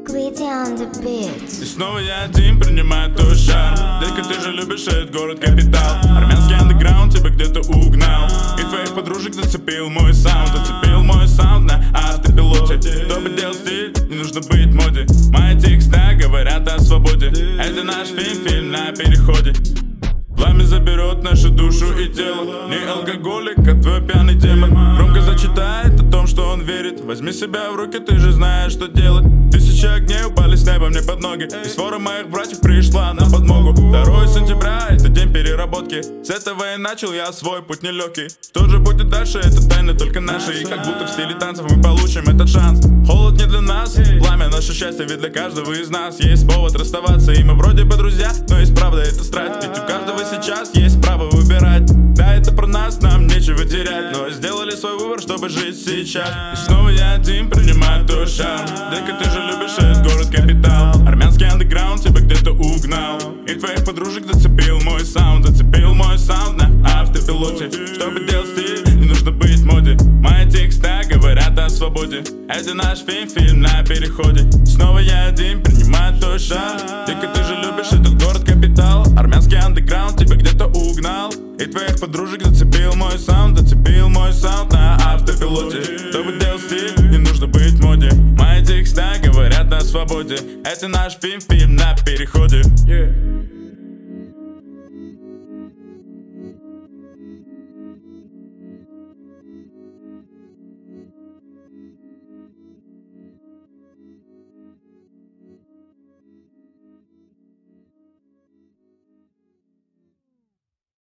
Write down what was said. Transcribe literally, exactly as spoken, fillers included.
Quitty on the beat. И снова я один принимаю твой шарм. Детка, ты же любишь этот город капитал. Армянский андеграунд тебя где-то угнал. И твоих подружек зацепил мой саунд. Зацепил мой саунд на автопилоте. Чтобы делать стиль, не нужно быть в моде. Мои текста говорят о свободе. Это наш фильм, фильм на переходе. Пламя заберет нашу душу и тело. Не алкоголик, а твой пьяный демон. Громко зачитает о том, что он верит. Возьми себя в руки, ты же знаешь, что делать. Тысячи огней упали с неба мне под ноги. И свора моих братьев пришла на подмогу. Второе сентября, это день переработки. С этого и начал я свой путь нелегкий. Что же будет дальше, это тайна только наша. И как будто в стиле танцев мы получим этот шанс. Холод не для нас, пламя наше счастье. Ведь для каждого из нас есть повод расставаться. И мы вроде бы друзья, но есть правда это страсть. Ведь у каждого сейчас есть право выбирать. Да, это про нас, нам нечего терять. Но сделали свой выбор, чтобы жить сейчас. И снова я один принимаю твой шарм. Детка, ты же любишь этот город капитал. Армянский андеграунд тебя где-то угнал. И твоих подружек зацепил мой саунд. Зацепил мой саунд на автопилоте. Чтобы делать стиль, не нужно быть в моде. Мои текста говорят о свободе. Это наш фильм, фильм на переходе. Снова я один принимаю твой шарм. Детка, ты же любишь этот город капитал. Армянский андеграунд тебя где-то угнал. И твоих подружек зацепил мой саунд. Зацепил мой саунд на автопилоте. Чтобы делать стиль, не нужно быть в моде. Мои текста говорят о свободе. Это наш фильм, фильм на переходе. Yeah.